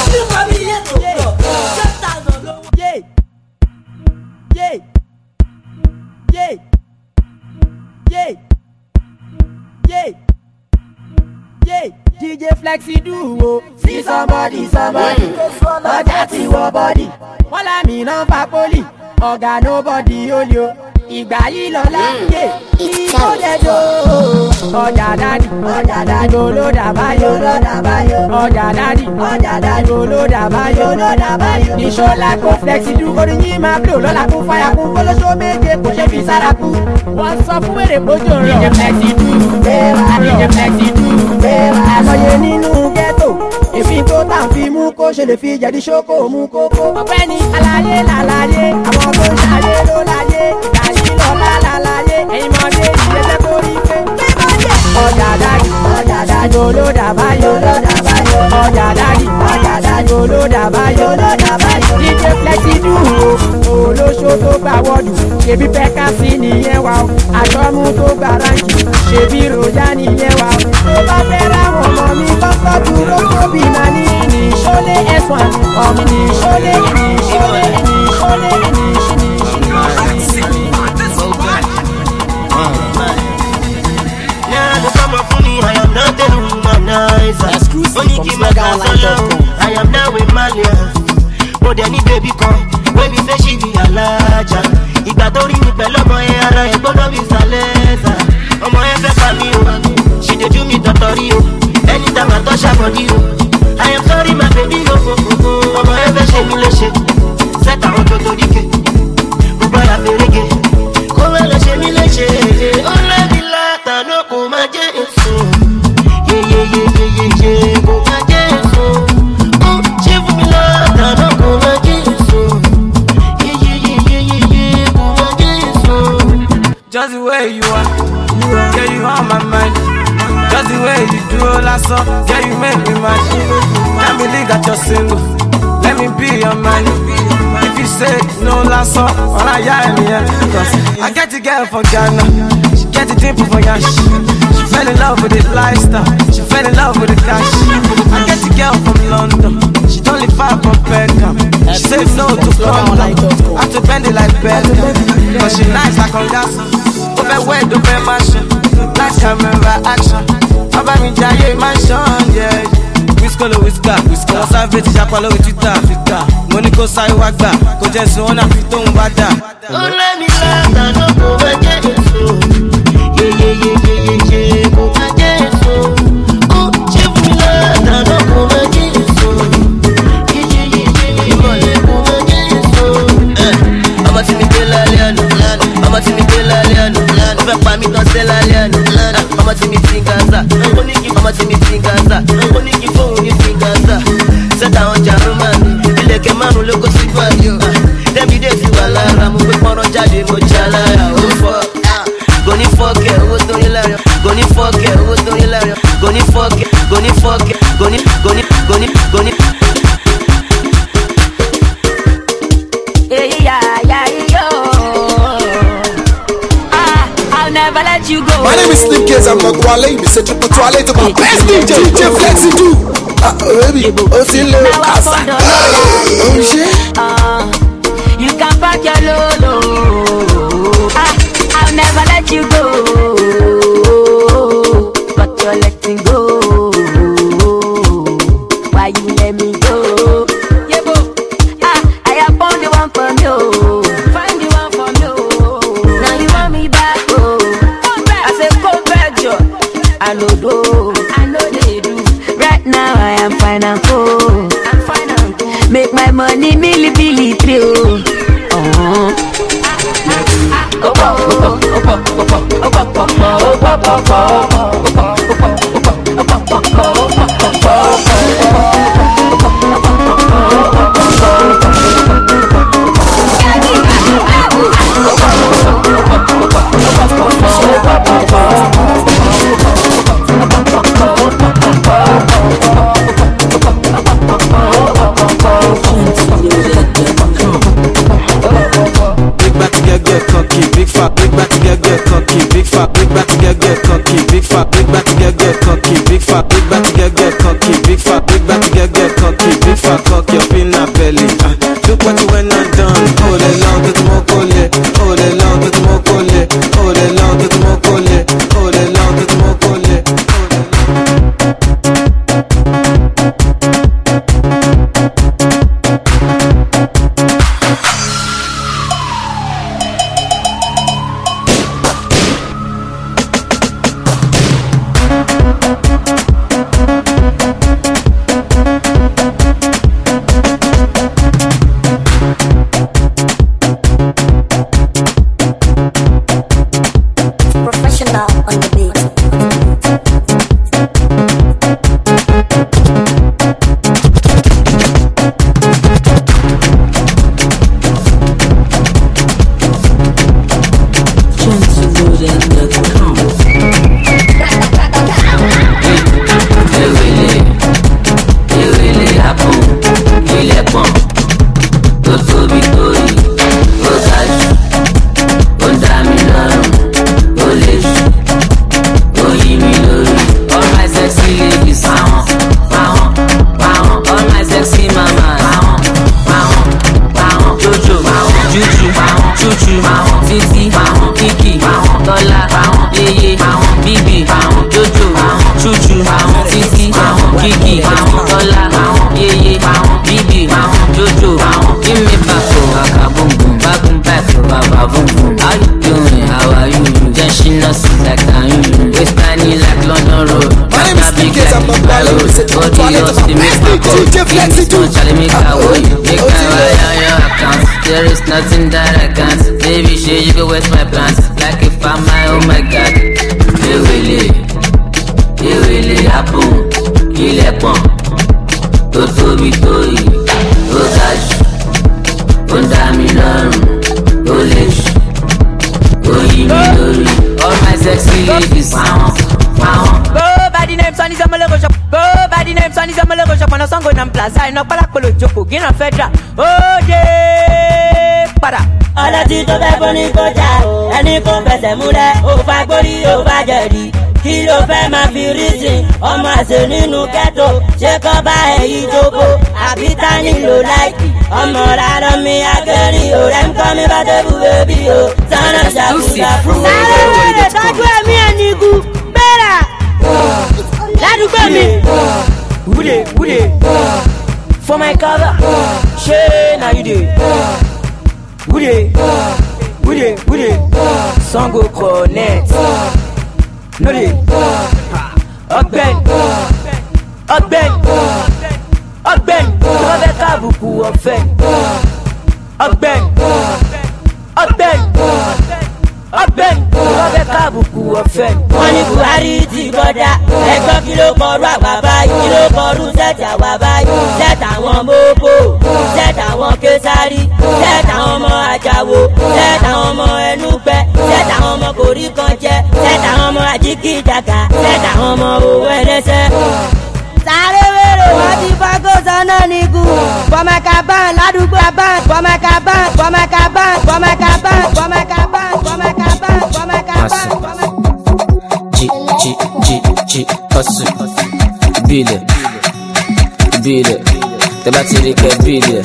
DJ Flexi Duo, see somebody, ọjà ti wọ body. Wọ́n lámì náà fa poli, ọ̀gá nobody olio. Ìgbà yìí lọ́la yé, ìkọ́dẹ̀dọ̀. Ọjà dádì, olódà báyọ̀. Ọjà dádì, olódà báyọ̀. Ìṣọ̀lá kò Flexi Duo, orin yìí máa blow lọ́la kún fáyà kún. Kólóṣó méje kò ṣe fi sára kú. Wọ́n sọ fún wèrè bójú rọ̀. DJ Flexi Duo, DJ Flexi Duo. Àlọ́yé nínú ghetto, èéfín tó tà ń fi mú kó ṣe lè fi jẹ̀dí ṣókò mú kókó. Ọ̀gbẹ́ni aláyé làlàyé, àwọn tó ń ṣàyé ló láyé, ìgbà yìí lọ́la làlàyé, ẹ̀yin mọ̀dé ìṣẹ́jẹ́ tó rí pé. Ọjà dádì, olódà báyọ̀. Ọjà dádì, olódà báyọ̀. DJ Flexi Duo, olóṣó tó gbà wọ́dù, ṣebí pẹ́ká sí nìyẹn wà ó, àjọmú tó gbà ránkì, ṣebí ròyà nìyẹn wà ó. Tó bá fẹ́ ráwọn ọmọ mi kọ́kọ́ dúró tóbi náà ní ìṣólé S1, ọmọ ní ìṣólé. I am not a womanizer. Only keep my gas alone. I am now a malian. But any baby come, when we say she be a larger. Ìgbà tó rí mi pẹ̀lú ọmọ ẹ̀ ara ẹ̀ gbọ́dọ̀ bí sàlẹ́sà. Ọmọ ẹ̀ fẹ́ pa mí o, she dey do me tọ̀tọ̀rí o. Anytime I touch her body o, I am sorry my baby o. Ọmọ ẹ̀ fẹ́ ṣe mí léṣe, set àwọn tó torí ké. Gbogbo àyà fèrègé, kó wẹ́ lọ ṣe mí léṣe. Ó lẹ́bi látàná kò máa jẹ́ èso. Kò máa jẹ́ èso. Ó ṣe fún mi látàná kò máa jẹ́ èso. Kò máa jẹ́ èso. Just the way you are, yeah, you on my mind. Just the way you do all that song, yeah, you make me mad. Can't believe that you're single. Let me be your man. If you say no last song, all I hear me, cause I get a girl from Ghana, she get a dimple for Yash. She fell in love with the lifestyle, she fell in love with the cash. I get a girl from London, she don't live far from Beckham. She said no to condom, I have to bend it like Beckham. Cause she nice like Ongasa, overweight, over mansion, like camera action. Ọba mi jayé mansion, yeah. Whiskolo whisker, wọ́n sáfẹ́ ti ṣapá lórí Twitter. Mo ní kó sáré wá gbà, kó jẹ́ sùn ọ́nà fi tóun bá dà. Ó lẹ́mi látàná kò máa jẹ́ èso. Kò máa jẹ́ èso. Ó ṣe fún mi látàná kò máa jẹ́ èso. Kò máa jẹ́ èso. Ọmọ tí mi gbé lálẹ́ àná, ọmọ tí mi gbé lálẹ́ àná, ó fẹ́ pa mí tán sẹ́ lálẹ́ àná. Ọmọ tí mi ti ń Gaza, ó ní kí ọmọ tí mi ti ń Gaza, ó ní kí fóun ní fi Gaza. Sẹ́tà àwọn jàrú máa ní ilẹ̀kẹ̀ márùn-ún ló kó sí gbàdí o. Dẹ́bi dé ti wà lára, mo gbé pọ́nrán jáde, mo já lára. Ó fọ́, goni fọ́ọ̀kẹ́ owó tó ní lára, goni fọ́ọ̀kẹ́ owó tó ní lára, goni fọ́ọ̀kẹ́, goni fọ́ọ̀kẹ́, goni. My name is Slim Kids, I'm not Wale. Me say triple Twale to my best DJ Flexi Duo. Baby, what's in love? Oh shit. You can pack your lolo. I'll never let you go, but you're letting go. Why you let me go? Yeah, bo. I have found the one for you. Find the one for you. Now you want me back, oh. I say go back, Joe. I know they do. Right now I am fine and cool. Make my money milli through. big fat, big back to get cocky, big fat, big back to get cocky, big fat, big back to get cocky, big fat cocky up in her belly. Look what you when I'm done. Oh, they love it more cole. Oh, they love it more cole. Oh, they love it more cole. Oh, they love it more cole. There is nothing that I can't. Baby, sure you go waste my plans. Like if I'm my, oh my god. It really happen. Kill a pump. To be toy. Oh gosh. Oh damn me long. Oh lesh. Oh he me all my sexy ladies. Go by the name Sonny Zamalo Shop. Go by the name Sonny Zamalo Shop. On a song on Plaza. No para polo joko. Gina Fedra. Oh yeah. Para. Ọlọ́tí tó fẹ́ fún ní kọjá ẹni kò fẹsẹ̀ múlẹ̀ ó fa gbórí ó fa jẹ̀dí kí ló fẹ́ máa fi rí sìn ọmọ àṣẹ nínú kẹ́tò ṣé kọ́ bá èyí jókòó àbí ta nílò láìkì ọmọ rárá mi akẹ́rì ọ̀rẹ́ ń kọ́ mi bá tẹ́bù bébí o sọ́nà ṣàkóso fún mi. sáré wẹ̀rẹ̀ tọ́jú ẹ̀mí ẹni ikú bẹ́ẹ̀rẹ̀ ládùúgbò mi. wúlé for my cover ṣé na you dey. Woody, Songo connect. No dey. Ọgbẹ́ni. Lọ́bẹ̀ káàbùkù ọ̀fẹ́. Ọgbẹ́ni. Lọ́bẹ̀ káàbùkù ọ̀fẹ́. Wọ́n ní Buhari ti bọ́dá. Ẹ̀gbọ́n kí ló kọrú àwa báyìí? Kí ló kọrú sẹ́ẹ̀tì àwa báyìí? Sẹ́ẹ̀tì àwọn Mọ́bò, sẹ́ẹ̀tì àwọn Késárì, sẹ́ẹ̀tì àwọn ọmọ Àjàwò, sẹ́ẹ̀tì àwọn ọmọ Ẹnúpẹ́, sẹ́ẹ̀tì àwọn ọmọ Kòríkanjẹ, sẹ́ẹ̀tì àwọn ọmọ Àjíkìjàgà, sẹ́ẹ̀tì àwọn ọmọ Owó Ẹlẹ́sẹ̀. Sáré wèrè wọ́n ti fagó sọ́nà nígù. Bọ́mọ̀kàbán ládùúgbò abán. Bọ́mọ̀kàbán. Hustle. Bile. Tẹ́bá ti rí kẹ́ bile.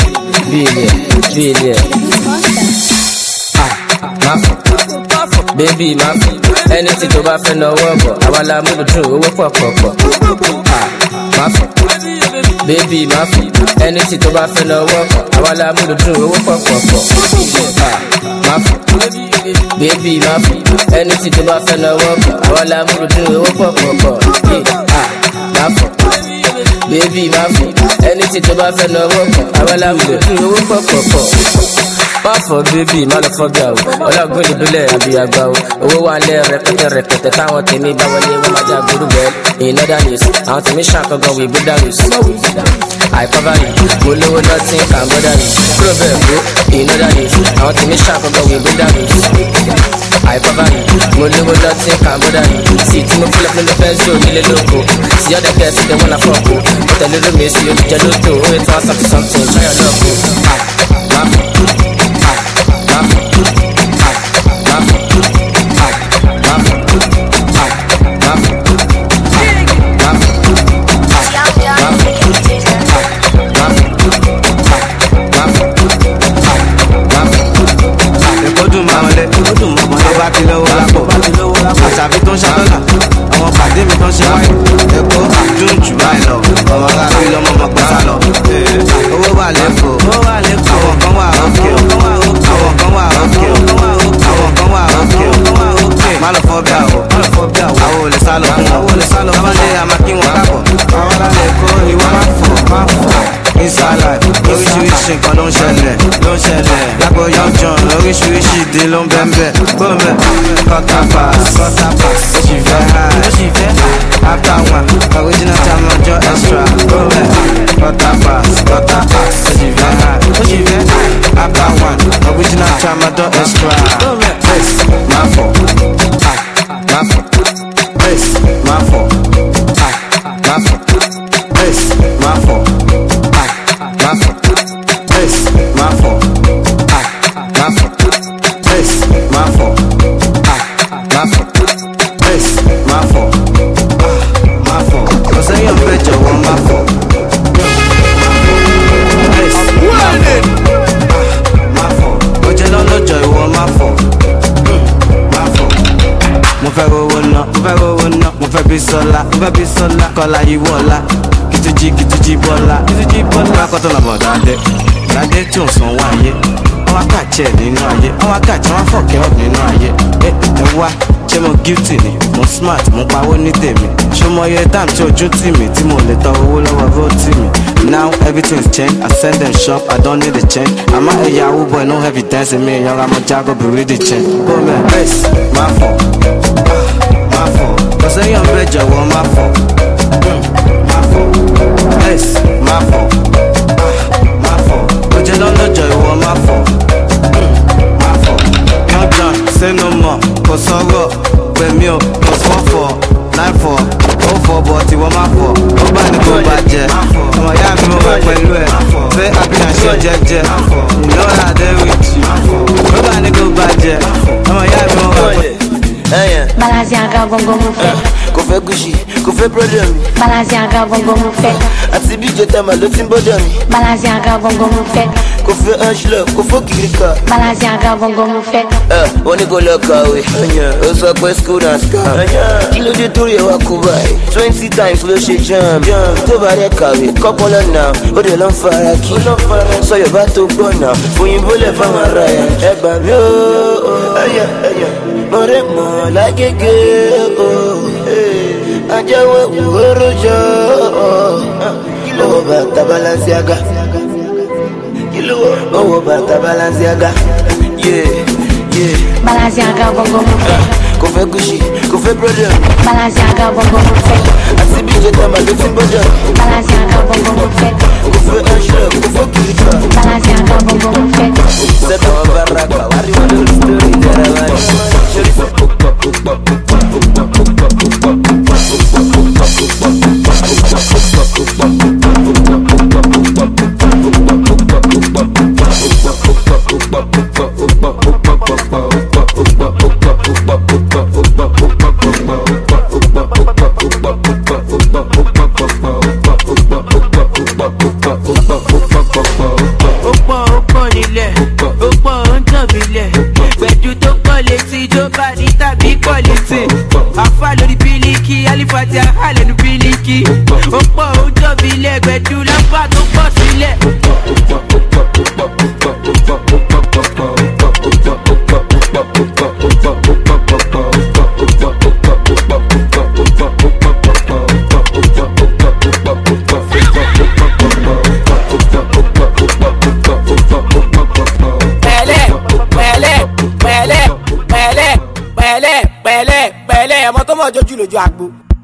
Máfọ̀. Baby máfọ̀. Anything tó bá fẹ́ náwó bọ̀. Àwa la múlò dùn owó pọ̀pọ̀pọ̀. Máfọ̀. Baby máfọ̀. Anything tó bá fẹ́ náwó bọ̀. Àwa la múlò dùn owó pọ̀pọ̀pọ̀. Máfọ̀. Baby máfọ̀. Anything tó bá fẹ́ náwó bọ̀. Àwa la múlò dùn owó pọ̀pọ̀pọ̀. Máfọ̀. Baby máfọ̀. Anything tó bá fẹ́ náwó bọ̀. Àwa la múlò dùn owó pọ̀pọ̀pọ̀. Pọ́fọ̀ bébì má lọ fọ́gà o, ọlọ́gbọ́n ìbílẹ̀ àbí àgbà o, owó wà lẹ́ rẹpẹtẹ táwọn tèmi bá wọlé wọ́n máa já gbórú wẹ̀. In other news, àwọn tèmi ṣàkọ́gàn wí gbódà rus. Àìkọ́bárì, mo lówó nothing can bother me. Kúrò bẹ́ẹ̀ bó, in other news, àwọn tèmi ṣàkọ́gàn wí gbódà rus. Àìkọ́bárì, mo lówó nothing can bother me. Sí tí mo fúnlẹ̀ fún lọ́fẹ́ńsì onílé lóko, sí ọ̀dẹ̀ kẹ́sì tẹ̀ wọ́n la fọ́ọ̀kù. Ó tẹ̀lé lómi sí olùjẹ́ lóto, ó yẹ tí wọ́n sọ̀tún something, ṣáyọ̀ lọ́ọ̀kù. Máfọ̀. ló ṣe wáyé ẹ̀kọ́ dùn jù báyìí lọ ọmọ ara bí lọ́mọ mọ̀ pẹ́ sá lọ. owó wà lẹ́kọ̀ọ́ àwọn kan wà òkè àwọn kan wà òkè àwọn kan wà òkè má lọ fọ́ bí àwọ̀ àwọn ò lè sá lọ fún wọn tábàdé àmàkí wọn kábọ̀ àwọn ará lẹ́kọ̀ọ́ ìwọ má fọ̀ inside oríṣiríṣi nǹkan ló ń ṣẹlẹ̀ lágbo young john oríṣiríṣi ìdí ló ń bẹ́ẹ̀ gbọ́nbẹ́ quarter pass ó sì fẹ́ high after one original time ọjọ́ extra gbọ́nbẹ́ quarter pass ó sì fẹ́ high after one original time ọjọ́ extra face máa fọ̀ face máa fọ̀ face máa fọ̀. Mo fẹ́ bí sọ́lá kọ́lá yìí wọ́lá kìtìjì bọ́lá kọ́tọ́ lọ́bọ̀ dáadé tí ò san wá ayé wọ́n wá kàjẹ́ nínú ayé wọ́n wá kàjẹ́ wọ́n fọ̀kẹ́ ọ̀ nínú ayé ẹ wá ṣé mo guilty ni mo smart mo pawó ní tèmi ṣé mo yẹ time tí ojú tì mí tí mo lè tọ owó lọ́wọ́ bó tì mí now everything's changed I send them shop I don't need a change àmọ́ ẹ̀yà owó boy no evidence mi ìyanra mo jágọ̀ bìrì the change gómẹ̀ race máa fọ̀ kọ̀sẹ́yàn bẹ́ẹ̀ jọ̀wọ́ máa fọ̀ race máa fọ̀ òjẹ́ lọ́lọ́jọ́ ìwọ máa fọ̀ young john say no more kò sọ̀rọ̀ pẹ̀mí o kò sọ́fọ̀ 9-4 ó fọ̀ bọ̀ tí wọ́n máa fọ̀ ó bá ní kó bàjẹ́ ọmọ ìyá mi mo wà pẹ̀lú ẹ̀ fẹ́ àbíyànṣẹ́ jẹ́jẹ́ ìnáwó àdéhùn ó bá ní kó bàjẹ́ ọmọ ìyá mi mo wà pẹ̀lú. Balanciaga gongo mo fẹ́. Kò fẹ́ Gucci, kò fẹ́ Prada mi. Balanciaga gongo mo fẹ́. Àti bí jẹta màá ló ti ń bọ́dọ̀ mi. Balanciaga gongo mo fẹ́. Kò fẹ́ Angela, kò fẹ́ Kirika. Balanciaga gongo mo fẹ́. Wọ́n ní kò lọ kàwé. Ó sọ pé school na scam. Kí ló dé torí ẹ̀ wá kú báyìí? 20 times ló ṣe jam. Tó bá rẹ̀ kàwé, kọ́pọ̀ lọ́nà. Ó dẹ̀ lọ́ ń fara kí. Sọ Yorùbá tó gbọ́ náà. Òyìnbó lẹ̀ fáwọn ará yẹn. Ẹ gbà mí ó. Mọ̀rẹ́ mọ̀ lágége o, ajẹ́wé wúrú jọ. Kilo bàtà Balenciaga, owó bàtà Balenciaga. Balenciaga gongo mo fẹ́. Kò fẹ́ Gucci, kò fẹ́ Prada. Balenciaga gongo mo fẹ́. Àti bí jẹta màá ló ti ń bọ́dọ̀. Balenciaga gongo mo fẹ́. Kò fẹ́ Angela, kò fẹ́ Kirika. Balenciaga gongo mo fẹ́. Sẹ́dọ̀ wọn bá ra gbà, wá rí wọn lórí story ìdára wáyé. Ṣorí fún Alifati alenu biliki Opo ojo bile gbedu lampa tó pọ̀ sílẹ̀. Pẹ̀lẹ́ ọmọ tó mọ̀ jójú lójú àgbo.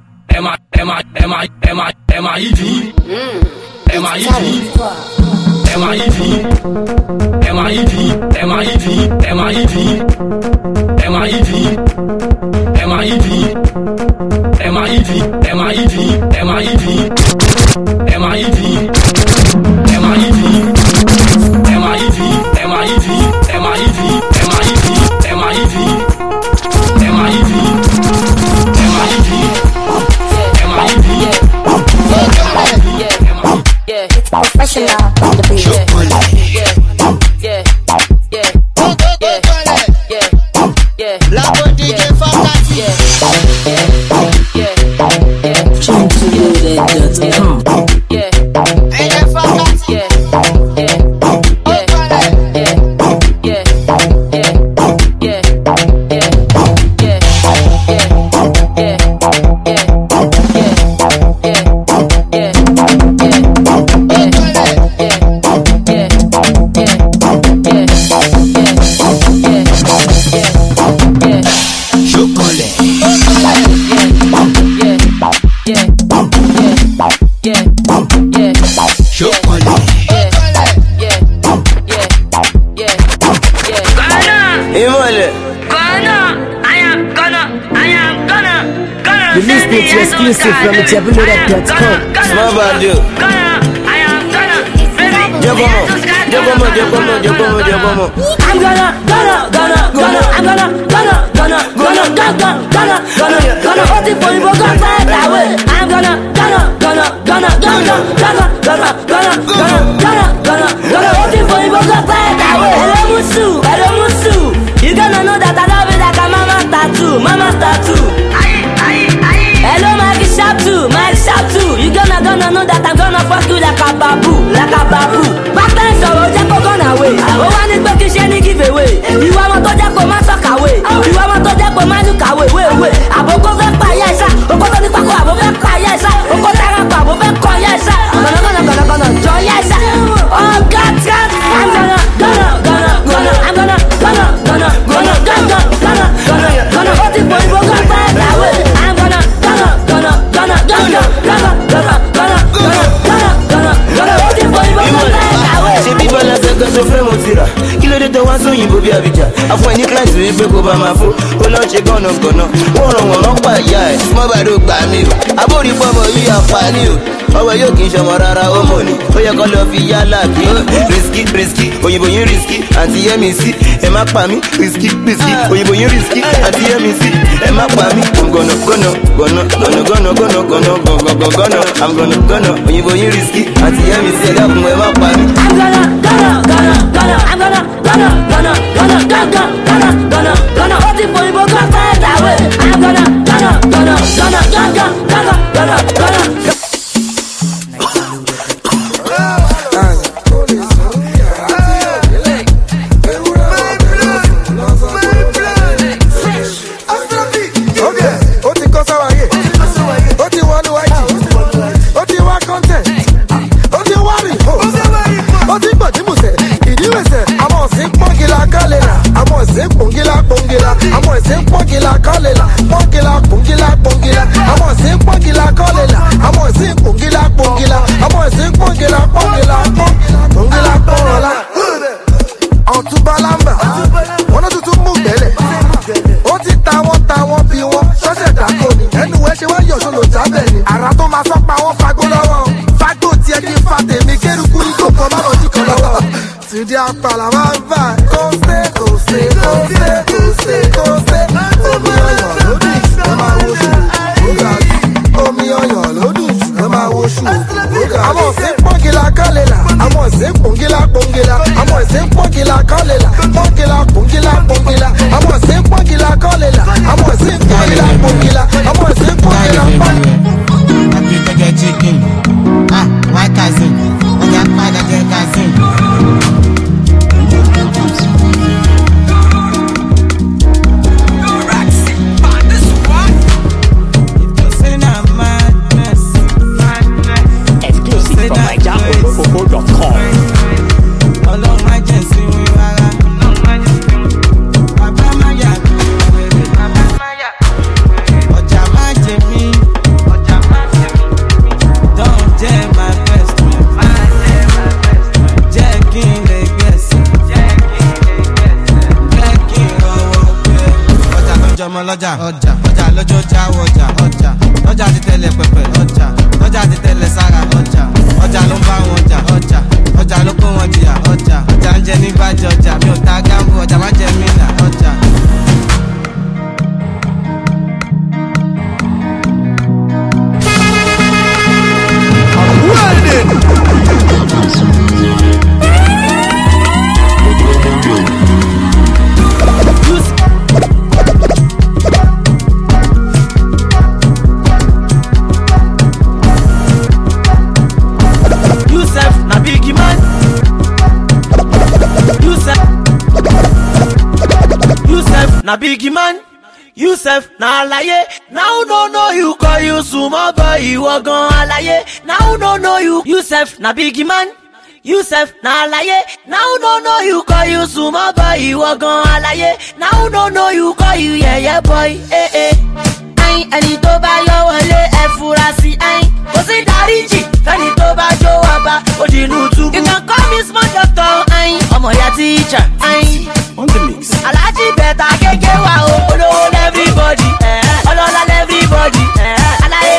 Professional on the beat. Labo DJ Fantasy. exclusive from JabuLoaded.com. Small value. Jogomo. I'm gonna hold it for you, but gonna fight that way. I'm gonna hold it for you, but gonna fight that way. Hello Musu, you gonna know that I love it like a mama's tattoo. Hello Maggie Sharp too, you gonna know that I'm gonna fuck you like a babu. Back then so Jack gonna away. Oh one is back in give away. You want to Jack ma suck away. You want to Jack ma look away. Wait. Aboko ve pa yesa. Oko ni pako aboko pa yesa. Oko tara pa aboko ko yesa. Gonna join yesa. Oh God, I'm gonna hold it for you, go back that way. I'm gonna hold it for you, go back that way. Say people like that go so frame motira. Kilo de to wan so yinbo bi abija. Afun any client we pe ko ba ma fo. O lo se gonna. Wọ́n pa ìyá ẹ̀. Small bado gba mi o. Abori pomo yi afani o. Ọwọ́ yóò kì í ṣọmọ rárá ó mọ̀ ni. Ó yẹ kó lọ fi yálà kí ó. Risky, òyìnbó yín risky. Àǹtí yẹ́mi sí, ẹ má pa mí. Risky, òyìnbó yín risky. Àǹtí yẹ́mi sí, ẹ má pa mí. I'm gonna, òyìnbó yín risky. Àǹtí yẹ́mi sí, ẹ dákun ẹ má pa mí. Gonna hold it for you, but gonna fight that way. I'm gonna. Ọjà lọ́jọ́ jáwọ́ ọjà ti tẹ́lẹ̀ pẹ̀pẹ̀ ọjà ti tẹ́lẹ̀ sára ọjà ló ń bá wọn ọjà ló kó wọn jìyà ọjà ń jẹ ní bàjẹ́ ọjà mi ò ta gáàmù ọjà má jẹ mí nà ọjà. Na biggie man, Yusef na alaye. Now no know you call you sumo boy, ìwọ gan alaye. Now no know you, Yusef na biggie man, Yusef na alaye. Now no know you call you sumo boy, ìwọ gan alaye. Now no know you call you yeah boy. Ayin ẹni tó bá yọ wọlé ẹ fura sí ayin. Kò sí dáríjì fẹ́ni tó bá jó wá bá òdìnnú túbú. You can call me small doctor ayin, ọmọ ya teacher ayin. On the mix. Alaji better keke wa o, olówó everybody, ọlọ́lá everybody, alaye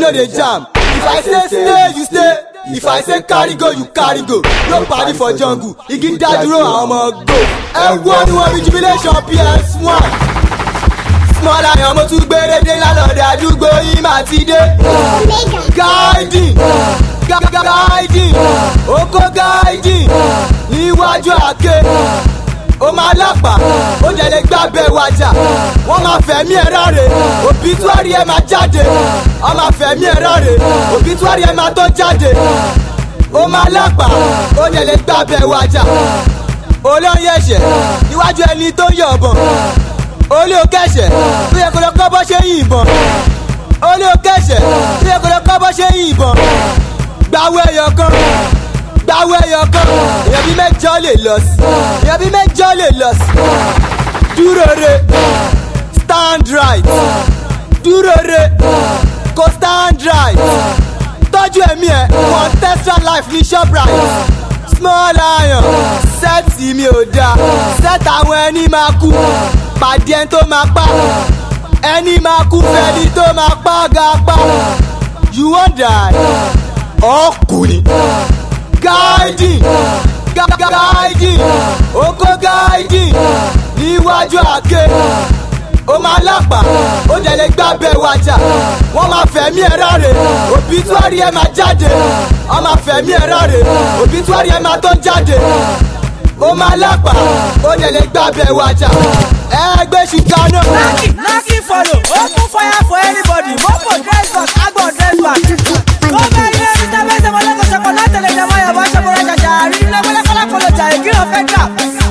no dey jam. If I say stay, you stay. If I say carry go, you carry go. No party for jungle. Igi dádúró àwọn ọmọ go. Ẹ̀wọ́n ni wọ́n fi jubilation PS1. Small Lion mo tún gbére dé lálọ́dẹ àdúgbò yìí máa ti dé. Guiding, guiding, oko guiding níwájú àké. Ó máa lápá, ó jẹ́ lè gbábẹ́ wájà. Wọ́n máa fẹ̀mí ẹ̀ ráre, òbítúárì ẹ̀ máa jáde. Wọ́n máa fẹ̀mí ẹ̀ ráre, òbítúárì ẹ̀ máa tó jáde. Ó máa lápá, ó jẹ́ lè gbábẹ́ wájà. Olórí ẹ̀ṣẹ̀ níwájú ẹni tó yọ̀bọ̀n. Olú kẹ̀ṣẹ̀ tó yẹ kó lọ kọ́ bọ́ ṣe yìnbọn. Olú kẹ̀ṣẹ̀ tó yẹ kó lọ kọ́ bọ́ ṣe yìnbọn. Gbàwé ẹyọ kan. Gbàwé ẹyọ kan. Èèyàn bí mẹ́jọ lè lọ sí. Èèyàn bí mẹ́jọ lè lọ sí. Dúró re, stand right. Dúró re, kò stand right. Tọ́jú ẹ̀mí ẹ̀, contestant life ní Shoprite. Small Lion, sẹ́ẹ̀tì mi ò dáa. Sẹ́ẹ̀tì àwọn ẹni máa kú. Pàdé ẹni tó máa pa. Ẹni máa kú fẹ́ni tó máa pa gapá. You wan die? Ọkùnrin. Guiding, guiding, oko guiding níwájú àké. Ó máa lápá, ó jẹ́ lè gbábẹ́ wájà. Wọ́n máa fẹ̀mí ẹ̀ ráre, òbítúárì ẹ̀ máa jáde. Wọ́n máa fẹ̀mí ẹ̀ ráre, òbítúárì ẹ̀ máa tó jáde. Ó máa lápá, ó jẹ́ lè gbábẹ́ wájà. Ẹgbẹ́ ṣùkánná. Lucky follow, open fire for anybody. Mopo dress back, Agbo dress back. Go very every time I say my logo chocolate, le jama ya basha bora jaja. Rí le wele kala kolo jai, kí ló fẹ́ dà?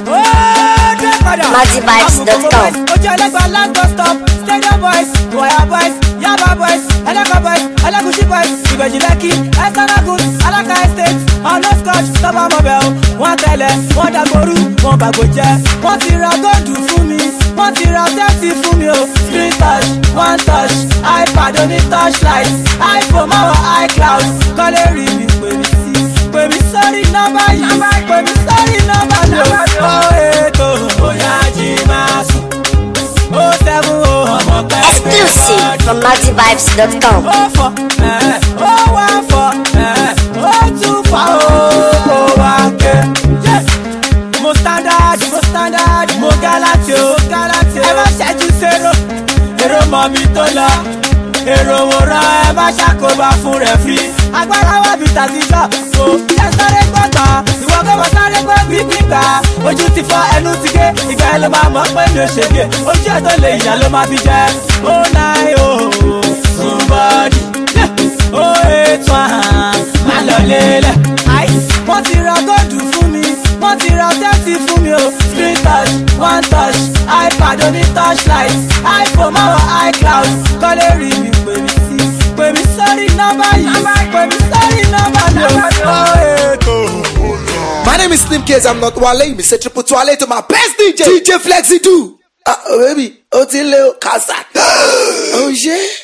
MaxiVibes.com. Ojú ẹlẹ́gbà land bus stop, stadium boys, Waya boys, Yaba boys, Eleko boys, Elegushi boys, Ìbẹ̀jì Lẹ́kì, Ẹ̀sánagún, Alaka estate, ọ̀nà scotch, Tọ́ba mobile, wọ́n tẹ̀lẹ̀, wọ́n dàgbòrú, wọ́n bàgbò jẹ́, wọ́n ti ra góòdù fún mi, wọ́n ti ra tẹ́tì fún mi o, screen touch, one touch, iPad oní touchlight, iPhone máa wọ iCloud, kọ́lé rí mi pè mí sórí nọ́mbà yìí, pè mí sórí nọ́mbà mi o, ó ètò bóyá jí máa sùn, ó sẹ́gun o ọmọ pẹ́ Exclusive from MaxiVibes.com. ó fọ ó wá fọ ó tún fà ó wá ké. Mo standard, mo galati o, ẹ má ṣẹ́jú sérò, èrò mọ̀ mi tó lọ, èrò wòran ẹ má ṣàkóbá fún rẹ̀ fi. Agbára wà bí tàtijọ́, o ẹ sáré gbọ́ngàn, ìwọ gbọ́dọ̀ sáré gbọ́ gbígbà. Ojú ti fọ́ ẹnu ti gé, ìgbà ẹ ló máa mọ̀ pé mi ò ṣègbè. Ojú ẹ tó lè ìyá ló máa fi jẹ. Ó náà o, somebody, ó ètò àhàn, má lọ lélẹ̀. Wọ́n ti ra góòdù fún mi, wọ́n ti ra tẹ́tì fún mi o. Screen touch, one touch, iPad oní touchlight, iPhone máa wọ iCloud, kọ́lé rí mi pè mí sórí nọ́mbà yìí, pè mí sórí nọ́mbà mi o. My name is Slim Case, I'm not Wale. Me say triple to Wale to my best DJ Flexi do. Baby, ó ti lé o, Kasa. Oh yeah.